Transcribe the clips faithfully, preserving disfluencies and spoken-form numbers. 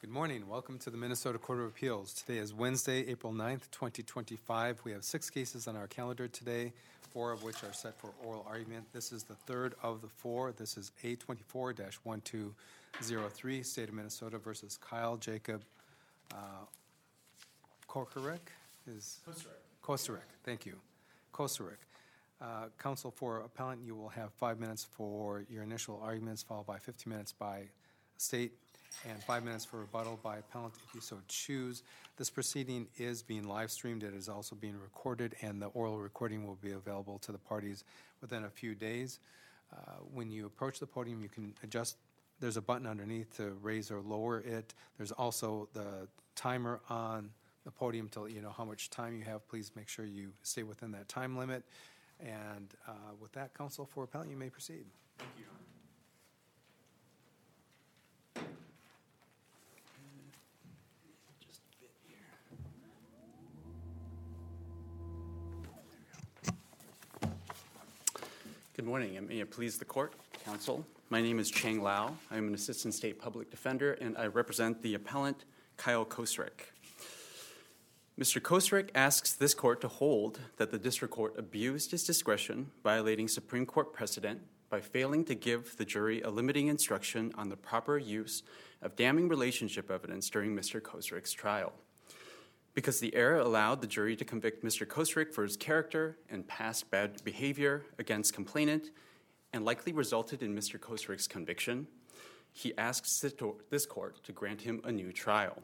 Good morning. Welcome to the Minnesota Court of Appeals. Today is Wednesday, April ninth, twenty twenty-five. We have six cases on our calendar today, four of which are set for oral argument. This is the third of the four. This is A twenty-four dash one two zero three, State of Minnesota versus Kyle Jacob uh, Kocerek is Kocerek. Thank you. Kocerek. Uh, counsel for appellant, you will have five minutes for your initial arguments, followed by fifteen minutes by state, and five minutes for rebuttal by appellant if you so choose. This proceeding is being live streamed. It is also being recorded, and the oral recording will be available to the parties within a few days. Uh, when you approach the podium, you can adjust. There's a button underneath to raise or lower it. There's also the timer on the podium to let you know how much time you have. Please make sure you stay within that time limit. And uh, with that, counsel for appellant, you may proceed. Thank you, Your Honor. Just a bit here. Good morning, and may it please the court, counsel. My name is Chang Lau. I'm an assistant state public defender, and I represent the appellant, Kyle Kocerek. Mister Kocerek asks this court to hold that the district court abused its discretion, violating Supreme Court precedent by failing to give the jury a limiting instruction on the proper use of damning relationship evidence during Mister Kocerek's trial. Because the error allowed the jury to convict Mister Kocerek for his character and past bad behavior against complainant and likely resulted in Mister Kocerek's conviction, he asks this court to grant him a new trial.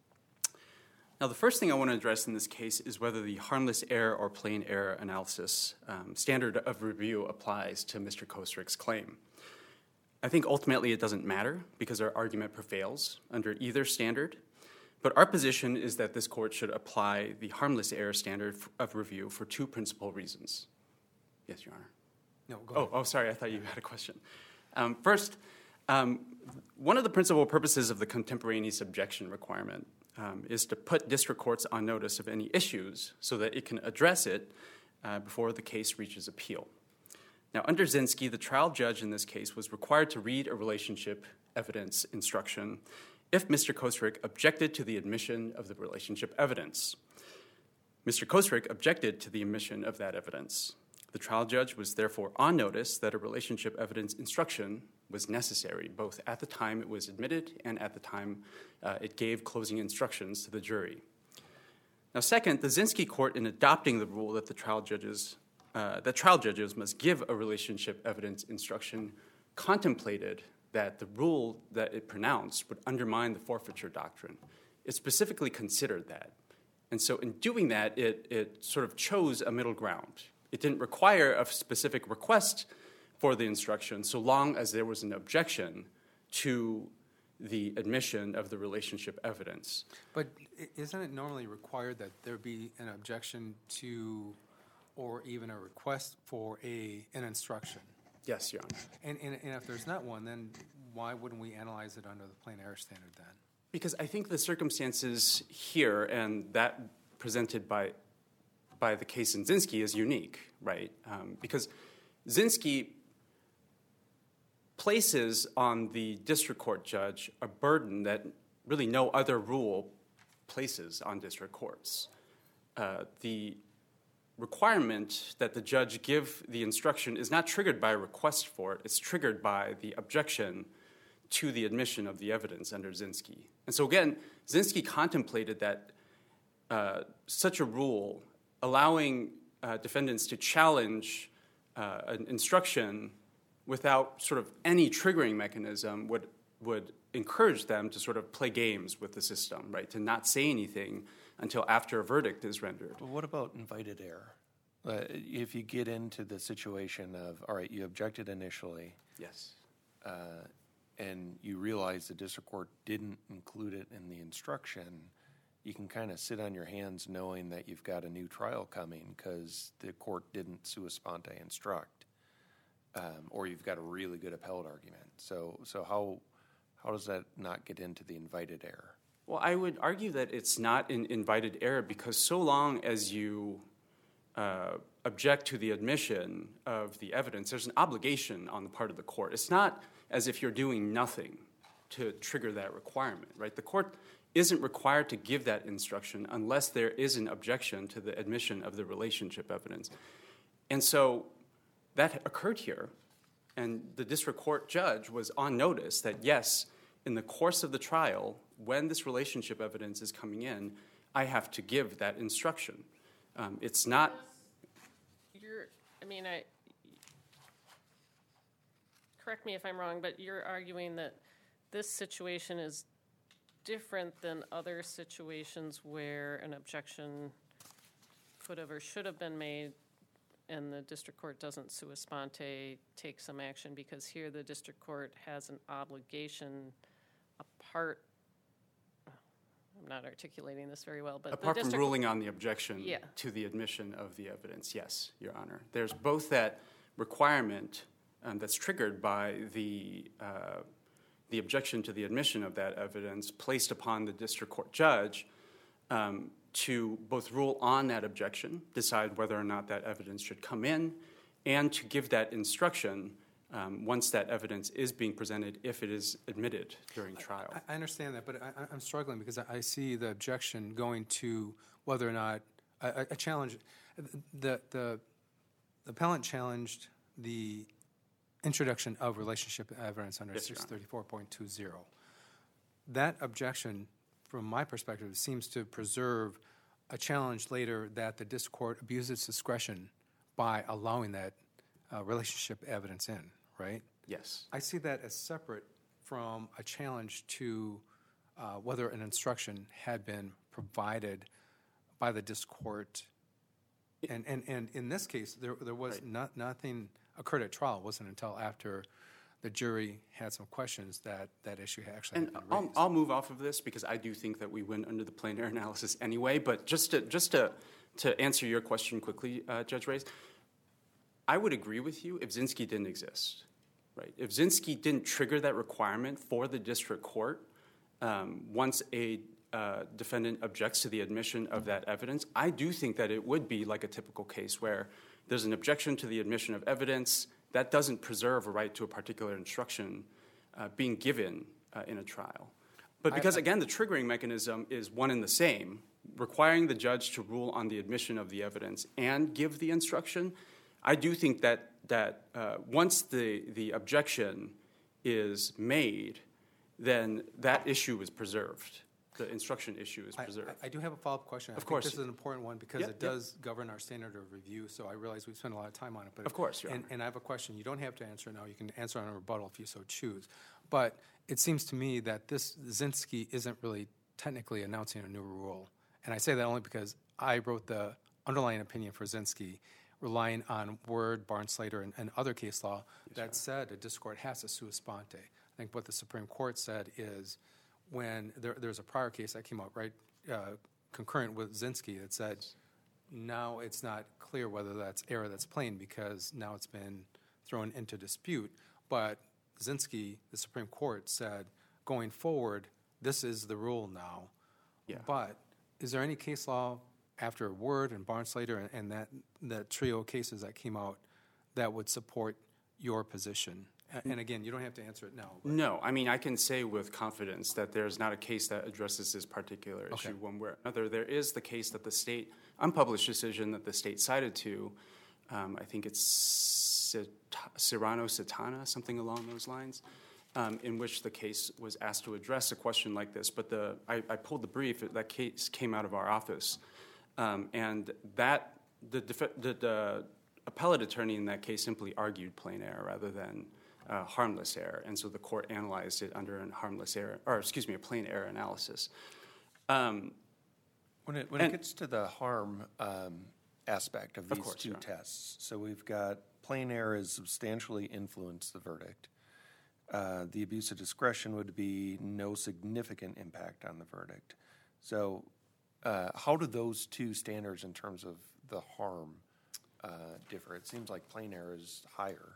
Now, the first thing I want to address in this case is whether the harmless error or plain error analysis um, standard of review applies to Mister Kocerek's claim. I think ultimately it doesn't matter because our argument prevails under either standard, but our position is that this court should apply the harmless error standard of review for two principal reasons. Yes, Your Honor. No, go oh, ahead. oh, sorry, I thought you had a question. Um, first, um, one of the principal purposes of the contemporaneous objection requirement Um, is to put district courts on notice of any issues so that it can address it uh, before the case reaches appeal. Now, under Zinsky, the trial judge in this case was required to read a relationship evidence instruction if Mister Kocerek objected to the admission of the relationship evidence. Mister Kocerek objected to the admission of that evidence. The trial judge was therefore on notice that a relationship evidence instruction was necessary, both at the time it was admitted and at the time uh, it gave closing instructions to the jury. Now, second, the Zinsky court, in adopting the rule that the trial judges uh, that trial judges must give a relationship evidence instruction, contemplated that the rule that it pronounced would undermine the forfeiture doctrine. It specifically considered that, and so in doing that, it it sort of chose a middle ground. It didn't require a specific request for the instruction so long as there was an objection to the admission of the relationship evidence. But isn't it normally required that there be an objection to or even a request for a an instruction? Yes, Your Honor. And, and, and if there's not one, then why wouldn't we analyze it under the plain error standard then? Because I think the circumstances here and that presented by by the case in Zinsky is unique, right? Um, because Zinsky places on the district court judge a burden that really no other rule places on district courts. Uh, the requirement that the judge give the instruction is not triggered by a request for it. It's triggered by the objection to the admission of the evidence under Zinsky. And so again, Zinsky contemplated that uh, such a rule allowing uh, defendants to challenge uh, an instruction without sort of any triggering mechanism would would encourage them to sort of play games with the system, right? To not say anything until after a verdict is rendered. Well, what about invited error? Uh, if you get into the situation of, all right, you objected initially. Yes. Uh, and you realize the district court didn't include it in the instruction, you can kind of sit on your hands knowing that you've got a new trial coming because the court didn't sua sponte instruct, um, or you've got a really good appellate argument. So, so how how does that not get into the invited error? Well, I would argue that it's not an invited error because so long as you uh, object to the admission of the evidence, there's an obligation on the part of the court. It's not as if you're doing nothing to trigger that requirement, right? The court isn't required to give that instruction unless there is an objection to the admission of the relationship evidence. And so that occurred here, and the district court judge was on notice that, yes, in the course of the trial, when this relationship evidence is coming in, I have to give that instruction. Um, it's not... You're, I mean, I... Correct me if I'm wrong, but you're arguing that this situation is different than other situations where an objection could have or should have been made and the district court doesn't sua sponte take some action, because here the district court has an obligation apart, I'm not articulating this very well, but apart the from district ruling on the objection yeah. to the admission of the evidence, yes, Your Honor. There's both that requirement um, that's triggered by the uh, the objection to the admission of that evidence placed upon the district court judge um, to both rule on that objection, decide whether or not that evidence should come in, and to give that instruction um, once that evidence is being presented if it is admitted during trial. I, I understand that, but I, I'm struggling because I, I see the objection going to whether or not a, a challenge. The the the appellant challenged the introduction of relationship evidence under Yes, Your six Honor. thirty-four point two zero. That objection, from my perspective, seems to preserve a challenge later that the district court abused its discretion by allowing that uh, relationship evidence in, right? Yes. I see that as separate from a challenge to uh, whether an instruction had been provided by the district court. And, and, and in this case, there, there was Right. not, nothing occurred at trial. It wasn't until after the jury had some questions that that issue actually And had been I'll, raised. I'll move off of this because I do think that we win under the plain error analysis anyway. But just to just to to answer your question quickly, uh, Judge Reyes, I would agree with you if Zinsky didn't exist, right? If Zinsky didn't trigger that requirement for the district court, um, once a uh, defendant objects to the admission of that evidence, I do think that it would be like a typical case where there's an objection to the admission of evidence that doesn't preserve a right to a particular instruction uh, being given uh, in a trial. But because, I, I, again, the triggering mechanism is one and the same, requiring the judge to rule on the admission of the evidence and give the instruction, I do think that that uh, once the, the objection is made, then that issue is preserved. The instruction issue is I, preserved. I, I do have a follow-up question. I Of think course. this is an important one because Yep, it yep. does govern our standard of review, so I realize we've spent a lot of time on it. But Of course, Your and, Honor. and I have a question. You don't have to answer it now. You can answer on a rebuttal if you so choose. But it seems to me that this Zinsky isn't really technically announcing a new rule. And I say that only because I wrote the underlying opinion for Zinsky, relying on Word, Barnes-Slater, and, and other case law Yes, that said a district court has to sua sponte. I think what the Supreme Court said is when there, there's a prior case that came out, right, uh, concurrent with Zinsky that said now it's not clear whether that's error that's plain because now it's been thrown into dispute. But Zinsky, the Supreme Court, said going forward, this is the rule now. Yeah. But is there any case law after Word and Barnes-Slater and, and that, that trio of cases that came out that would support your position? A- And again, you don't have to answer it now. but- No, I mean, I can say with confidence that there's not a case that addresses this particular issue Okay. one way or another. There is the case that the state, unpublished decision that the state cited to, um, I think it's Sit- Serrano-Satana, something along those lines, um, in which the case was asked to address a question like this. But the I, I pulled the brief, that case came out of our office. Um, and that, the, def- the, the appellate attorney in that case simply argued plain error rather than Uh, harmless error, and so the court analyzed it under a harmless error, or excuse me, a plain error analysis. Um, When it, when And- it gets to the harm um, aspect of Of these course, two Your Honor. tests, so we've got plain error has substantially influenced the verdict. Uh, the abuse of discretion would be no significant impact on the verdict. So uh, how do those two standards in terms of the harm uh, differ? It seems like plain error is higher.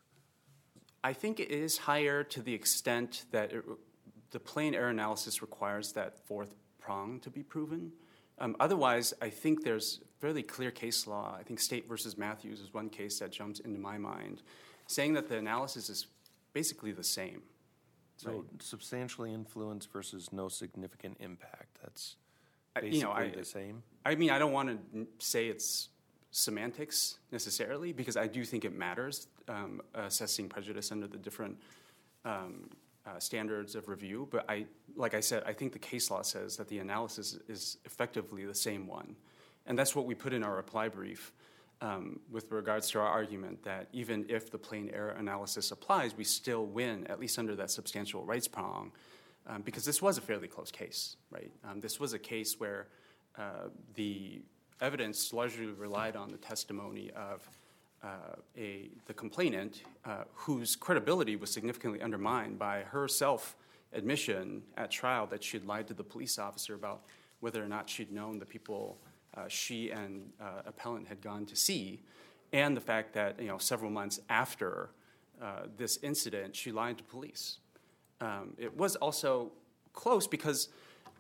I think it is higher to the extent that it, the plain error analysis requires that fourth prong to be proven. Um, otherwise, I think there's fairly clear case law. I think State versus Matthews is one case that jumps into my mind, saying that the analysis is basically the same. So Right. substantially influenced versus no significant impact, that's I- basically you know, I- the same? I mean, I don't want to say it's semantics necessarily, because I do think it matters, um, assessing prejudice under the different um, uh, standards of review. But I, like I said, I think the case law says that the analysis is effectively the same one. And that's what we put in our reply brief um, with regards to our argument that even if the plain error analysis applies, we still win, at least under that substantial rights prong, um, because this was a fairly close case, right? Um, this was a case where uh, the evidence largely relied on the testimony of uh, a the complainant, uh, whose credibility was significantly undermined by her self-admission at trial that she had lied to the police officer about whether or not she'd known the people uh, she and uh, appellant had gone to see, and the fact that, you know, several months after uh, this incident, she lied to police. Um, it was also close because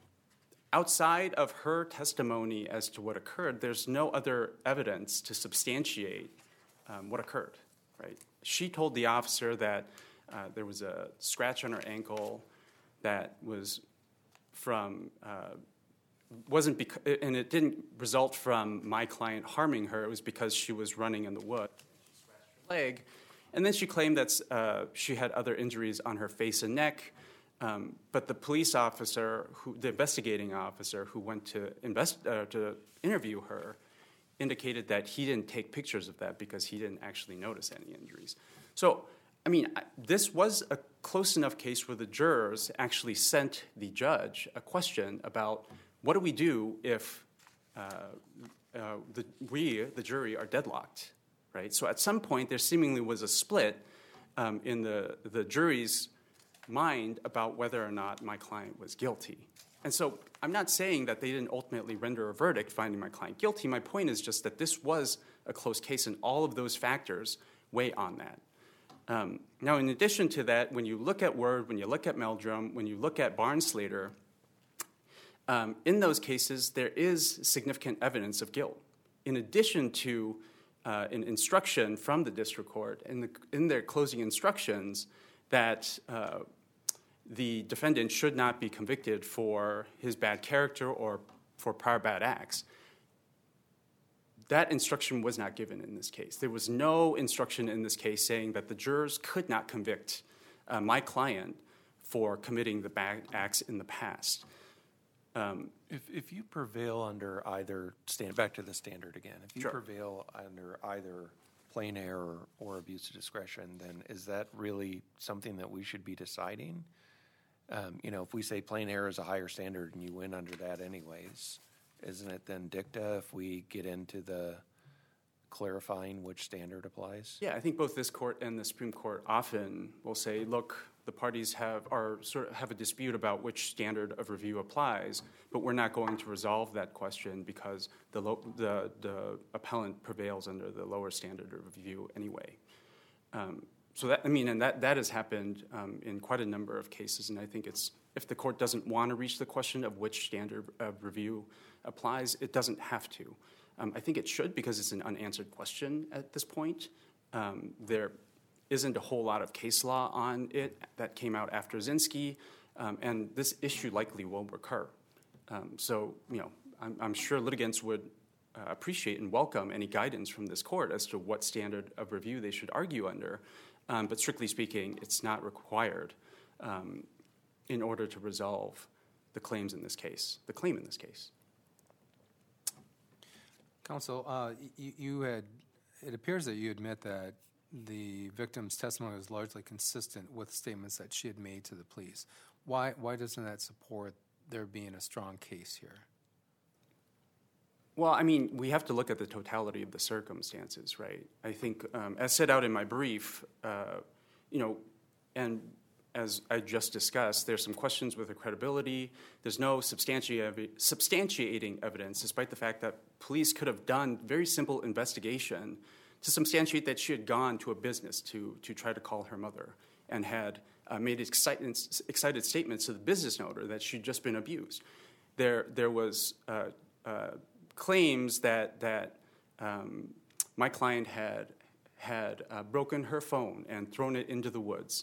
outside of her testimony as to what occurred, there's no other evidence to substantiate um, what occurred, right? She told the officer that uh, there was a scratch on her ankle that was from, uh, wasn't, bec- and it didn't result from my client harming her. It was because she was running in the woods. She scratched her leg. And then she claimed that uh, she had other injuries on her face and neck. Um, but the police officer, who, the investigating officer who went to invest uh, to interview her, indicated that he didn't take pictures of that because he didn't actually notice any injuries. So, I mean, I, this was a close enough case where the jurors actually sent the judge a question about what do we do if uh, uh, the, we, the jury, are deadlocked, right? So at some point, there seemingly was a split um, in the, the jury's mind about whether or not my client was guilty. And so I'm not saying that they didn't ultimately render a verdict finding my client guilty. My point is just that this was a close case, and all of those factors weigh on that. Um, now, in addition to that, when you look at Word, when you look at Meldrum, when you look at Barnes-Slater, um, in those cases, there is significant evidence of guilt. In addition to uh, an instruction from the district court in, the, in their closing instructions that uh, the defendant should not be convicted for his bad character or for prior bad acts. That instruction was not given in this case. There was no instruction in this case saying that the jurors could not convict uh, my client for committing the bad acts in the past. Um, If, if you prevail under either, stand back to the standard again, if you Sure. prevail under either plain error or abuse of discretion, then is that really something that we should be deciding? Um, you know, if we say plain error is a higher standard and you win under that anyways, isn't it then dicta if we get into the clarifying which standard applies? Yeah, I think both this court and the Supreme Court often will say, look, the parties have are sort of have a dispute about which standard of review applies, but we're not going to resolve that question because the lo- the, the appellant prevails under the lower standard of review anyway. Um, so that I mean, and that that has happened um, in quite a number of cases, and I think it's if the court doesn't want to reach the question of which standard of review applies, it doesn't have to. Um, I think it should because it's an unanswered question at this point. Um, there isn't a whole lot of case law on it that came out after Zinsky, um, and this issue likely will recur. Um, so, you know, I'm, I'm sure litigants would uh, appreciate and welcome any guidance from this court as to what standard of review they should argue under. Um, but strictly speaking, it's not required um, in order to resolve the claims in this case, the claim in this case. Counsel, uh, you, you had, it appears that you admit that the victim's testimony was largely consistent with statements that she had made to the police. Why, why doesn't that support there being a strong case here? Well, I mean, we have to look at the totality of the circumstances, right? I think, um, as set out in my brief, uh, you know, and as I just discussed, there's some questions with her credibility. There's no substanti- substantiating evidence, despite the fact that police could have done very simple investigation to substantiate that she had gone to a business to, to try to call her mother and had uh, made excited, excited statements to the business owner that she'd just been abused. There, there was uh, uh, claims that that um, my client had had uh, broken her phone and thrown it into the woods.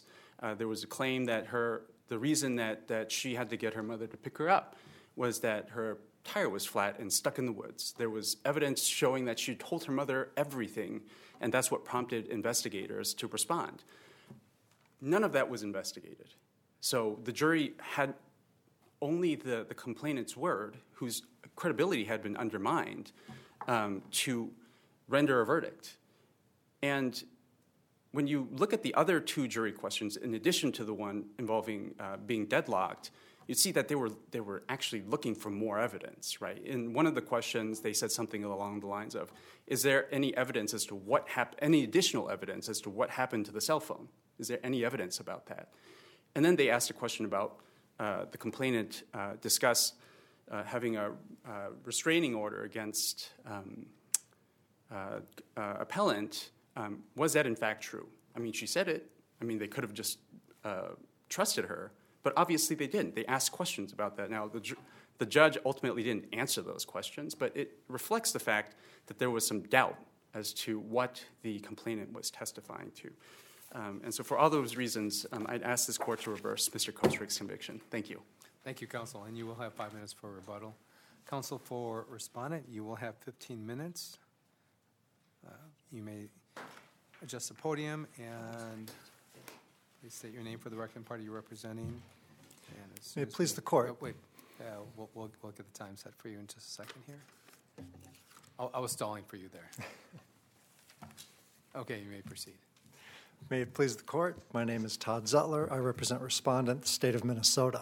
Uh, there was a claim that her the reason that, that she had to get her mother to pick her up was that her tire was flat and stuck in the woods. There was evidence showing that she told her mother everything, and that's what prompted investigators to respond. None of that was investigated. So the jury had only the, the complainant's word, whose credibility had been undermined, um, to render a verdict. And when you look at the other two jury questions, in addition to the one involving uh, being deadlocked, you see that they were they were actually looking for more evidence, right? In one of the questions, they said something along the lines of, "Is there any evidence as to what happened? Any additional evidence as to what happened to the cell phone? Is there any evidence about that?" And then they asked a question about uh, the complainant uh, discuss uh, having a uh, restraining order against um, uh, uh, appellant. Um, was that in fact true? I mean, she said it. I mean, they could have just uh, trusted her. But obviously they didn't. They asked questions about that. Now, the, ju- the judge ultimately didn't answer those questions, but it reflects the fact that there was some doubt as to what the complainant was testifying to. Um, and so for all those reasons, um, I'd ask this court to reverse Mister Kostrick's conviction. Thank you. Thank you, counsel, and you will have five minutes for rebuttal. Counsel for respondent, you will have fifteen minutes. Uh, you may adjust the podium and please state your name for the record and party you're representing. And as soon May it as please we- the court. oh, wait, uh, we'll, we'll, we'll get the time set for you in just a second here. Oh, I was stalling for you there. Okay, you may proceed. May it please the court. My name is Todd Zutler. I represent respondent, the state of Minnesota.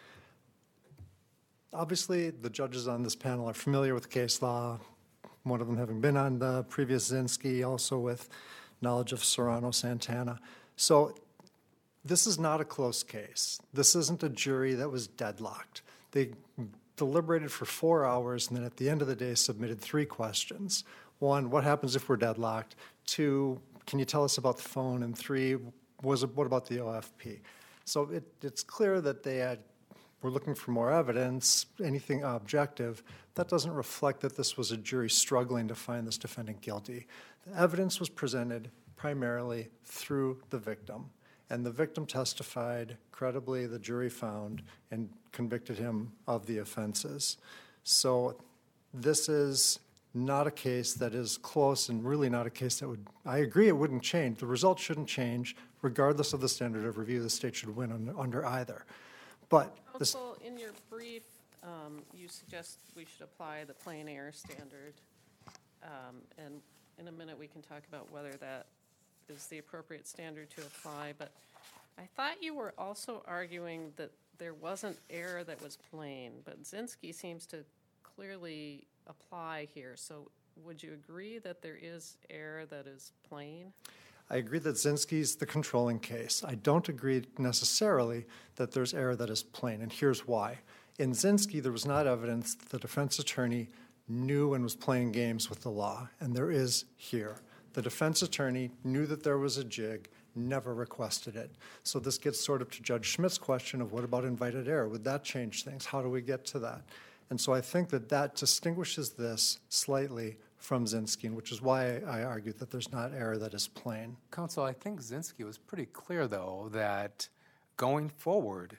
Obviously, the judges on this panel are familiar with case law, one of them having been on the previous Zinsky, also with knowledge of Serrano Santana. So this is not a close case. This isn't a jury that was deadlocked. They deliberated for four hours and then at the end of the day submitted three questions. One, what happens if we're deadlocked? Two, can you tell us about the phone? And three, was it, what about the O F P? So it, it's clear that they had, were looking for more evidence, anything objective. That doesn't reflect that this was a jury struggling to find this defendant guilty. The evidence was presented primarily through the victim. And the victim testified credibly, the jury found, and convicted him of the offenses. So this is not a case that is close and really not a case that would, I agree it wouldn't change. The result shouldn't change. Regardless of the standard of review, the state should win on, under either. But this, Counsel, in your brief, um, you suggest we should apply the plain error standard. Um, and in a minute, we can talk about whether that is the appropriate standard to apply. But I thought you were also arguing that there wasn't error that was plain, but Zinsky seems to clearly apply here. So would you agree that there is error that is plain? I agree that Zinsky's the controlling case. I don't agree necessarily that there's error that is plain, and here's why. In Zinsky, there was not evidence that the defense attorney knew and was playing games with the law, and there is here. The defense attorney knew that there was a jig, never requested it. So this gets sort of to Judge Schmidt's question of what about invited error? Would that change things? How do we get to that? And so I think that that distinguishes this slightly from Zinsky, which is why I argued that there's not error that is plain. Counsel, I think Zinsky was pretty clear, though, that going forward,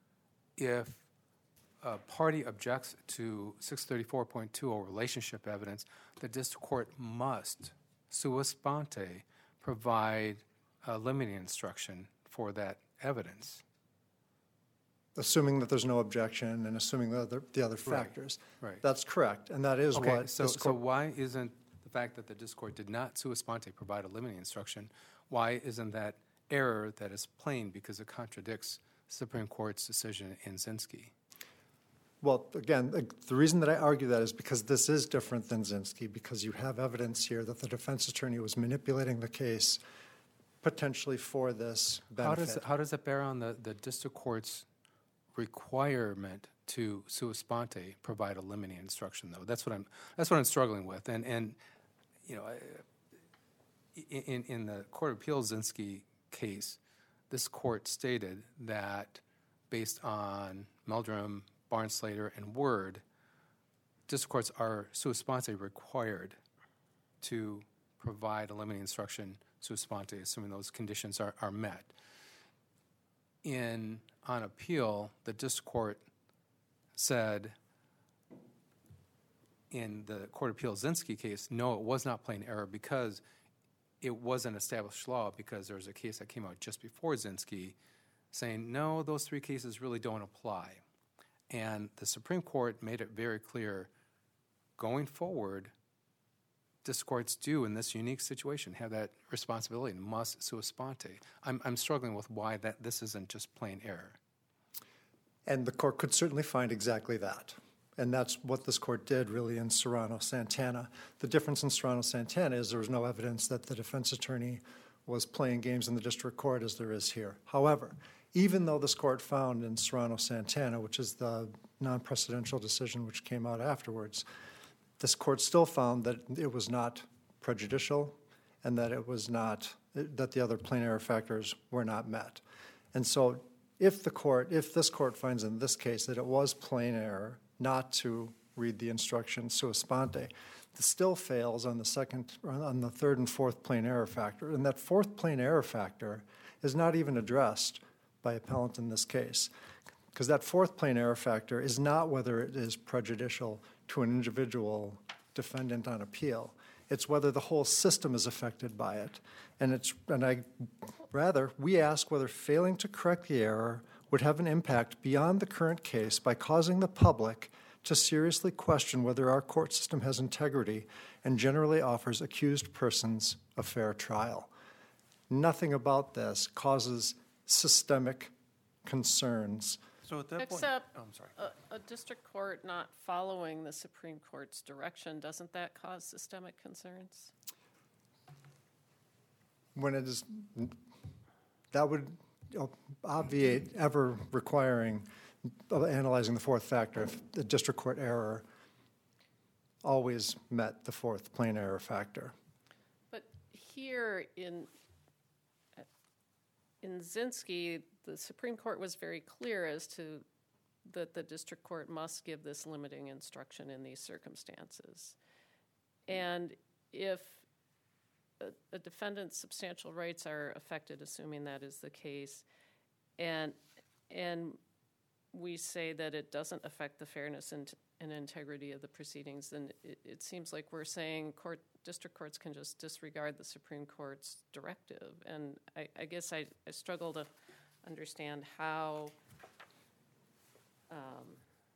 if a party objects to six thirty-four point two or relationship evidence, the district court must, sua sponte, provide a limiting instruction for that evidence. Assuming that there's no objection and assuming the other, the other Right, factors. right. That's correct, and that is Okay, what so, this so court, why isn't the fact that the district court did not sua sponte provide a limiting instruction, why isn't that error that is plain because it contradicts Supreme Court's decision in Zinsky? well, again, the, the reason that I argue that is because this is different than Zinsky, because you have evidence here that the defense attorney was manipulating the case potentially for this How does, benefit. how does it bear on the, the district court's requirement to sua sponte provide a limiting instruction, though? That's what I'm, that's what I'm struggling with. And, and you know, I- in, in the Court of Appeals Zinsky case, this court stated that based on Meldrum, Barnslater, and Word, district courts are sua sponte required to provide a limiting instruction sua sponte, assuming those conditions are, are met. in, on appeal, the district court said in the Court of Appeals Zinsky case, no, it was not plain error because it wasn't established law, because there was a case that came out just before Zinsky saying, no, those three cases really don't apply. And the Supreme Court made it very clear, going forward, district courts do, in this unique situation, have that responsibility and must sua sponte. I'm, I'm struggling with why that this isn't just plain error. And the court could certainly find exactly that. And that's what this court did, really, in Serrano-Santana. The difference in Serrano-Santana is there was no evidence that the defense attorney was playing games in the district court as there is here. However, even though this court found in Serrano-Santana, which is the non-precedential decision which came out afterwards, this court still found that it was not prejudicial and that it was not, that the other plain error factors were not met. And so if the court, if this court finds in this case that it was plain error not to read the instruction sua sponte, it still fails on the second, on the third and fourth plain error factor. And that fourth plain error factor is not even addressed by appellant in this case, because that fourth plain error factor is not whether it is prejudicial to an individual defendant on appeal. It's whether the whole system is affected by it. And it's, and I, rather, we ask whether failing to correct the error would have an impact beyond the current case by causing the public to seriously question whether our court system has integrity and generally offers accused persons a fair trial. Nothing about this causes systemic concerns. So at that point, Except oh, I'm sorry. a, a district court not following the Supreme Court's direction, doesn't that cause systemic concerns? When it is, that would obviate ever requiring, uh, analyzing the fourth factor if the district court error always met the fourth plain error factor. But here in, in Zinsky, the Supreme Court was very clear as to that the district court must give this limiting instruction in these circumstances. And if a, a defendant's substantial rights are affected, assuming that is the case, and and we say that it doesn't affect the fairness and, and integrity of the proceedings, then it, it seems like we're saying court district courts can just disregard the Supreme Court's directive. And I, I guess I, I struggle to understand how, um,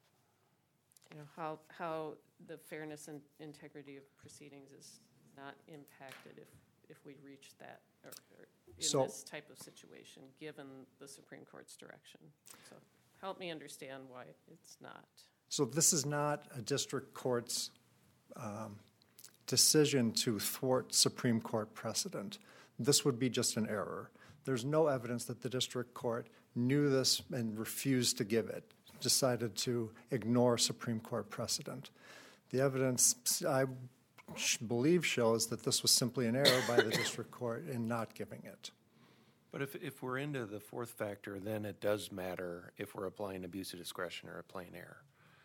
you know, how how the fairness and integrity of proceedings is not impacted if if we reach that or, or in So- this type of situation, given the Supreme Court's direction. So help me understand why it's not. So this is not a district court's um, decision to thwart Supreme Court precedent. This would be just an error. There's no evidence that the district court knew this and refused to give it, decided to ignore Supreme Court precedent. The evidence, I believe, shows that this was simply an error by the district court in not giving it. But if, if we're into the fourth factor, then it does matter if we're applying abuse of discretion or a plain error.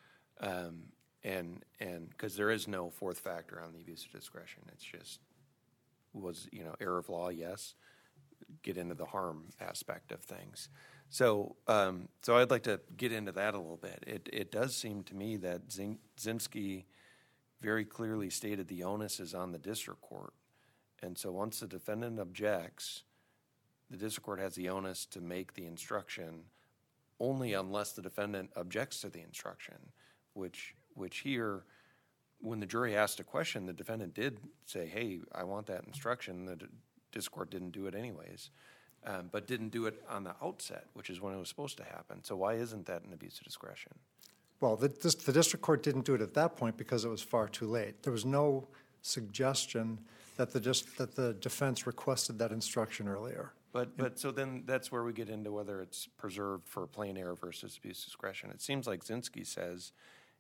Um, and, and, because there is no fourth factor on the abuse of discretion. It's just, was, you know, error of law, yes. Get into the harm aspect of things. So, um, so I'd like to get into that a little bit. It, it does seem to me that Zin- Zinsky very clearly stated the onus is on the district court. And so once the defendant objects, the district court has the onus to make the instruction only unless the defendant objects to the instruction, which, which here, when the jury asked a question, the defendant did say, hey, I want that instruction. The d- district court didn't do it anyways, um, but didn't do it on the outset, which is when it was supposed to happen. So why isn't that an abuse of discretion? Well, the, this, the district court didn't do it at that point because it was far too late. There was no suggestion that the, just, that the defense requested that instruction earlier. But, but so then that's where we get into whether it's preserved for plain error versus abuse of discretion. It seems like Zinsky says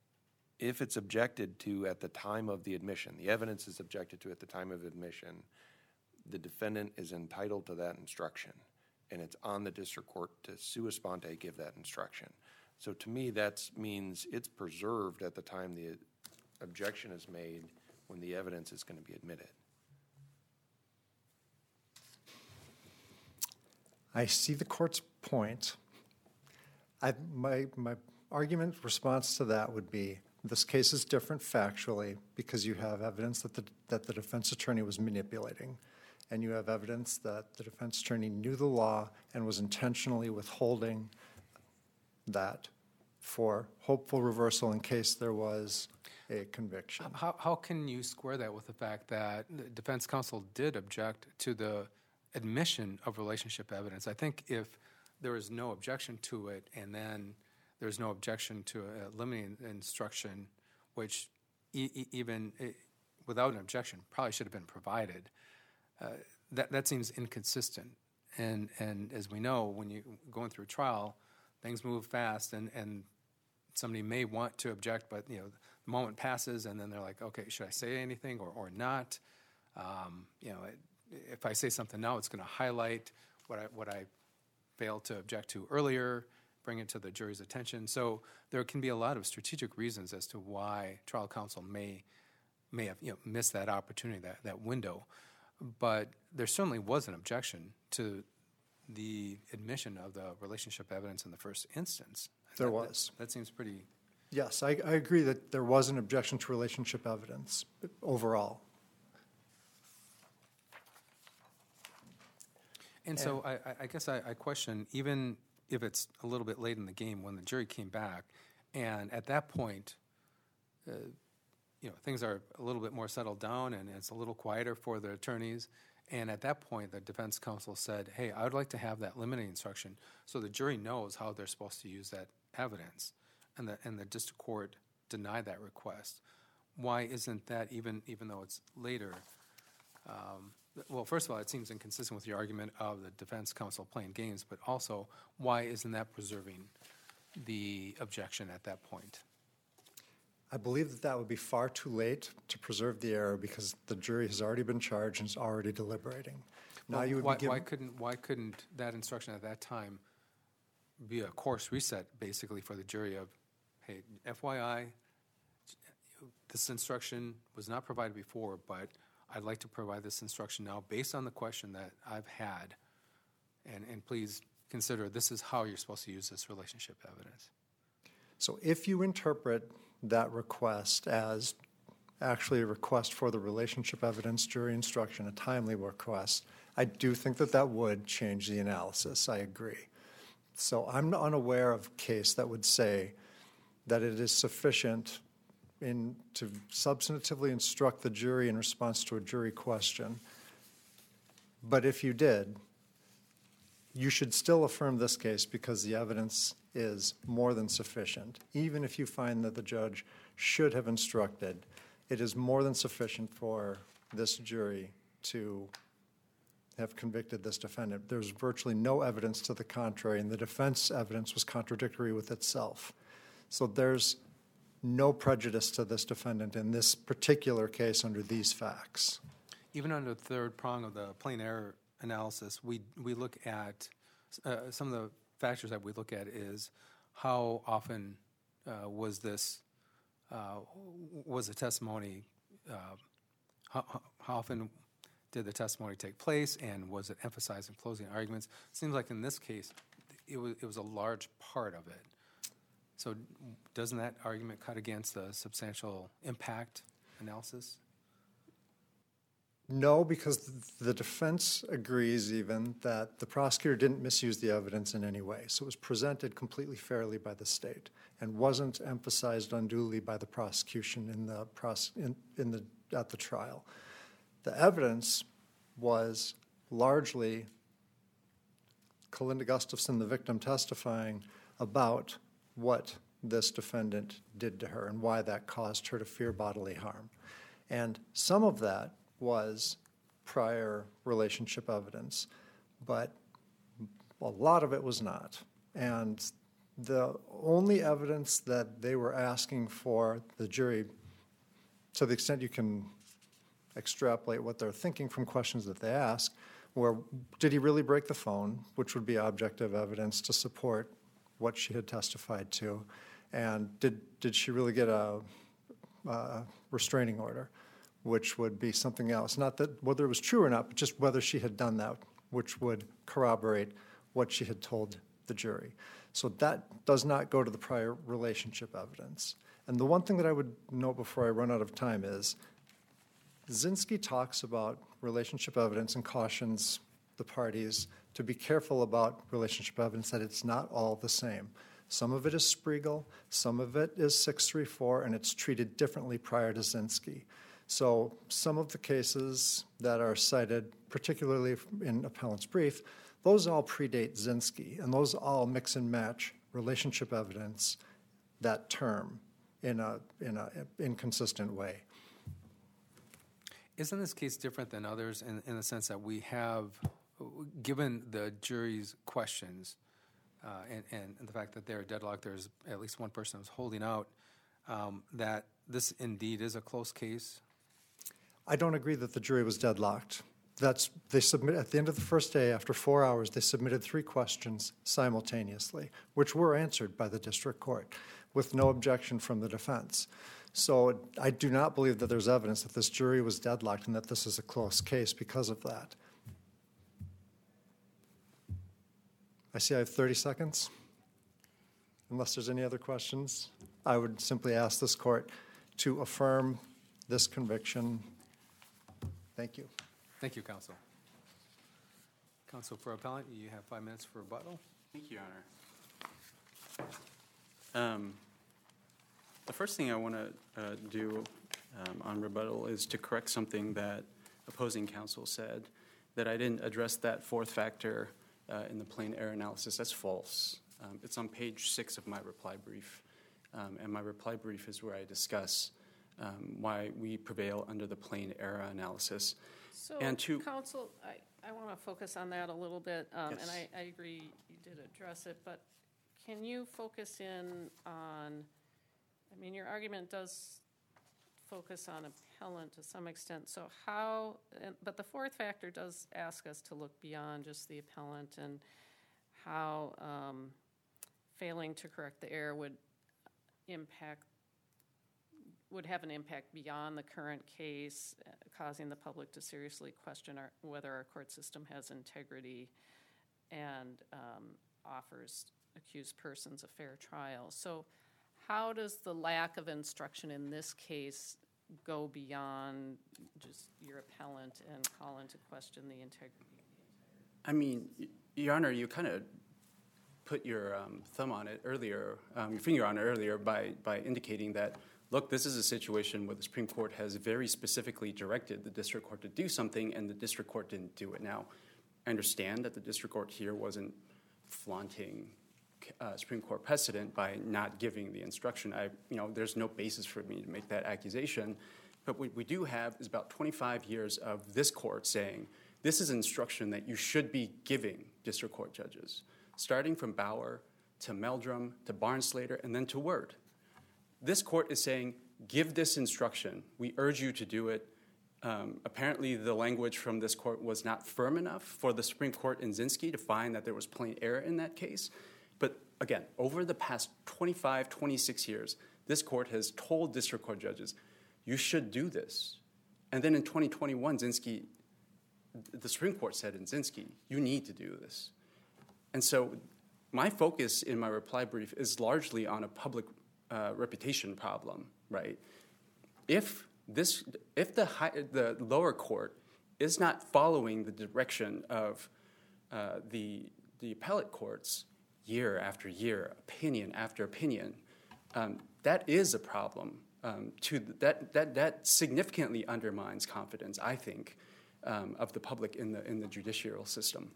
if it's objected to at the time of the admission, the evidence is objected to at the time of admission, the defendant is entitled to that instruction, and it's on the district court to sua sponte give that instruction. So to me, that means it's preserved at the time the objection is made when the evidence is going to be admitted. I see the court's point. I, my, my argument response to that would be this case is different factually because you have evidence that the, that the defense attorney was manipulating, and you have evidence that the defense attorney knew the law and was intentionally withholding that for hopeful reversal in case there was a conviction. How, how can you square that with the fact that the defense counsel did object to the admission of relationship evidence? I think if there is no objection to it and then there's no objection to a limiting instruction, which e- e- even e- without an objection probably should have been provided, uh, that, that seems inconsistent. And, and as we know, when you're going through a trial, things move fast, and, and somebody may want to object, but you know, the moment passes, and then they're like, okay, should I say anything or, or not? Um, you know, it, if I say something now, it's going to highlight what I, what I failed to object to earlier, bring it to the jury's attention. So there can be a lot of strategic reasons as to why trial counsel may may have you know missed that opportunity, that, that window. But there certainly was an objection to the admission of the relationship evidence in the first instance. There That- was. That, that seems pretty. Yes, I, I agree that there was an objection to relationship evidence overall. And so I, I- I guess I, I question, even if it's a little bit late in the game, when the jury came back, and at that point, uh, you know, things are a little bit more settled down and it's a little quieter for the attorneys. And at that point, the defense counsel said, hey, I would like to have that limiting instruction so the jury knows how they're supposed to use that evidence. And the, and the district court denied that request. Why isn't that, even, even though it's later? Um, well, first of all, it seems inconsistent with your argument of the defense counsel playing games, but also, why isn't that preserving the objection at that point? I believe that that would be far too late to preserve the error because the jury has already been charged and is already deliberating. Now Well, you would why, be given, why couldn't why couldn't that instruction at that time be a course reset, basically, for the jury of, hey, F Y I, this instruction was not provided before, but I'd like to provide this instruction now based on the question that I've had, and and please consider this is how you're supposed to use this relationship evidence. so if you interpret that request as actually a request for the relationship evidence jury instruction, a timely request, I do think that that would change the analysis. I agree. So I'm unaware of a case that would say that it is sufficient in to substantively instruct the jury in response to a jury question. But if you did, you should still affirm this case because the evidence is more than sufficient. Even if you find that the judge should have instructed, it is more than sufficient for this jury to have convicted this defendant. There's virtually no evidence to the contrary, and the defense evidence was contradictory with itself. So there's no prejudice to this defendant in this particular case under these facts. Even under the third prong of the plain error analysis, we we look at uh, some of the factors that we look at is how often uh, was this uh, was the testimony uh, how, how often did the testimony take place, and was it emphasized in closing arguments? It seems like in this case, it was it was a large part of it. So doesn't that argument cut against the substantial impact analysis? No, because the defense agrees even that the prosecutor didn't misuse the evidence in any way. So it was presented completely fairly by the state and wasn't emphasized unduly by the prosecution in the pros- in, in the at the trial. The evidence was largely Kalinda Gustafson, the victim, testifying about what this defendant did to her and why that caused her to fear bodily harm. And some of that was prior relationship evidence, but a lot of it was not. And the only evidence that they were asking for the jury, to the extent you can extrapolate what they're thinking from questions that they ask, were did he really break the phone, which would be objective evidence to support what she had testified to, and did did she really get a, a restraining order, which would be something else. Not that whether it was true or not, but just whether she had done that, which would corroborate what she had told the jury. So that does not go to the prior relationship evidence. And the one thing that I would note before I run out of time is Zinsky talks about relationship evidence and cautions the parties to be careful about relationship evidence, that it's not all the same. Some of it is Spiegel, some of it is six three four, and it's treated differently prior to Zinsky. So some of the cases that are cited, particularly in appellant's brief, those all predate Zinsky, and those all mix and match relationship evidence, that term, in a in a inconsistent way. Isn't this case different than others in, in the sense that we have, given the jury's questions uh, and, and the fact that they're deadlocked, there's at least one person who's holding out, um, that this indeed is a close case? I don't agree that the jury was deadlocked. That's, they submit, at the end of the first day, after four hours, they submitted three questions simultaneously, which were answered by the district court with no objection from the defense. So I do not believe that there's evidence that this jury was deadlocked and that this is a close case because of that. I see I have thirty seconds. Unless there's any other questions, I would simply ask this court to affirm this conviction. Thank you. Thank you, counsel. Counsel for appellant, you have five minutes for rebuttal. Thank you, Your Honor. Um, the first thing I want to uh, do um, on rebuttal is to correct something that opposing counsel said, that I didn't address that fourth factor uh, in the plain error analysis. That's false. Um, it's on page six of my reply brief, um, and my reply brief is where I discuss um, why we prevail under the plain error analysis. So, and to, counsel, I, I want to focus on that a little bit, um, Yes. and I, I agree you did address it, but can you focus in on, I mean, your argument does focus on appellant to some extent, so how, and, but the fourth factor does ask us to look beyond just the appellant and how um, failing to correct the error would impact would have an impact beyond the current case, uh, causing the public to seriously question our, whether our court system has integrity and um, offers accused persons a fair trial. So how does the lack of instruction in this case go beyond just your appellant and call into question the integrity? I mean, Your Honor, you kind of put your um, thumb on it earlier, um, your finger on it earlier by, by indicating that, look, this is a situation where the Supreme Court has very specifically directed the district court to do something, and the district court didn't do it. Now, I understand that the district court here wasn't flaunting uh, Supreme Court precedent by not giving the instruction. I, you know, there's no basis for me to make that accusation. But what we do have is about twenty-five years of this court saying, this is instruction that you should be giving district court judges, starting from Bauer to Meldrum to Barnslater and then to Word. This court is saying, give this instruction. We urge you to do it. Um, apparently, the language from this court was not firm enough for the Supreme Court in Zinsky to find that there was plain error in that case. But again, over the past twenty-five, twenty-six years, this court has told district court judges, you should do this. And then in twenty twenty-one, Zinsky, the Supreme Court said in Zinsky, you need to do this. And so my focus in my reply brief is largely on a public Uh, reputation problem, right? If this, if the high, the lower court is not following the direction of uh, the the appellate courts year after year, opinion after opinion, um, that is a problem. Um, to the, that that that significantly undermines confidence, I think, um, of the public in the in the judicial system.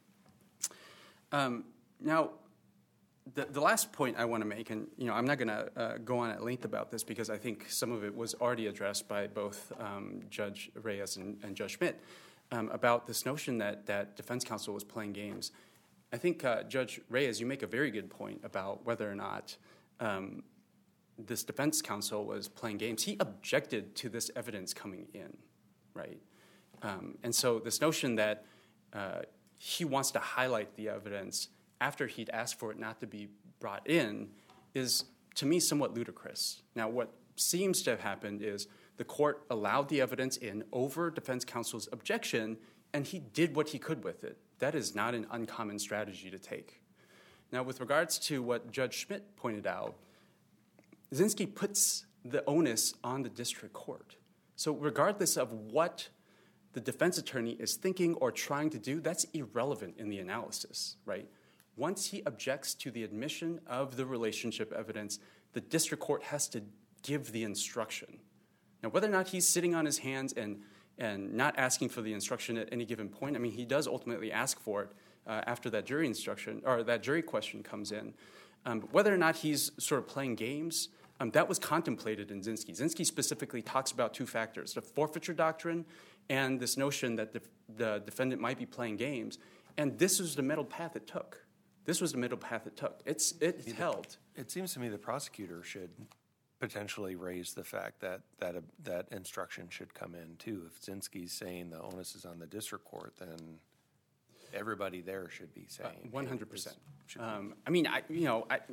Um, now. The, the last point I want to make, and you know, I'm not going to uh, go on at length about this because I think some of it was already addressed by both um, Judge Reyes and, and Judge Schmidt um, about this notion that that defense counsel was playing games. I think uh, Judge Reyes, you make a very good point about whether or not um, this defense counsel was playing games. He objected to this evidence coming in, right? Um, and so this notion that uh, he wants to highlight the evidence after he'd asked for it not to be brought in is, to me, somewhat ludicrous. Now, what seems to have happened is the court allowed the evidence in over defense counsel's objection, and he did what he could with it. That is not an uncommon strategy to take. Now, with regards to what Judge Schmidt pointed out, Zinsky puts the onus on the district court. So regardless of what the defense attorney is thinking or trying to do, that's irrelevant in the analysis, right? Once he objects to the admission of the relationship evidence, the district court has to give the instruction. Now, whether or not he's sitting on his hands and, and not asking for the instruction at any given point, I mean, he does ultimately ask for it uh, after that jury instruction, or that jury question comes in. Um, but whether or not he's sort of playing games, um, that was contemplated in Zinsky. Zinsky specifically talks about two factors, the forfeiture doctrine and this notion that the, the defendant might be playing games. And this was the middle path it took. This was the middle path it took. It's, it held. It seems to me the prosecutor should potentially raise the fact that that, uh, that instruction should come in too. If Zinsky's saying the onus is on the district court, then everybody there should be saying. One hundred percent. Um, I mean, I you know, I,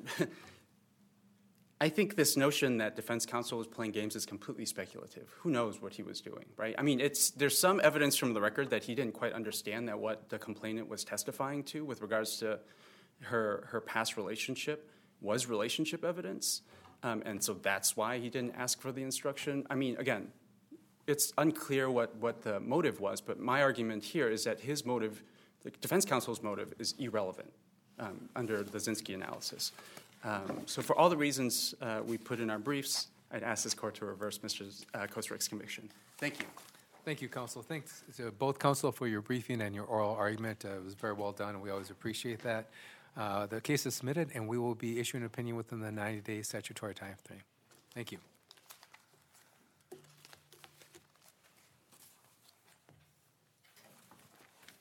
I think this notion that defense counsel was playing games is completely speculative. Who knows what he was doing, right? I mean, it's there's some evidence from the record that he didn't quite understand that what the complainant was testifying to with regards to her her past relationship was relationship evidence, um, and so that's why he didn't ask for the instruction. I mean, again, it's unclear what what the motive was, but my argument here is that his motive, the defense counsel's motive, is irrelevant um, under the Zinsky analysis. Um, so for all the reasons uh, we put in our briefs, I'd ask this court to reverse Mister Uh, Kosarik's conviction. Thank you. Thank you, counsel. Thanks to both counsel for your briefing and your oral argument. Uh, it was very well done, and we always appreciate that. Uh, the case is submitted, and we will be issuing an opinion within the ninety-day statutory time frame. Thank you.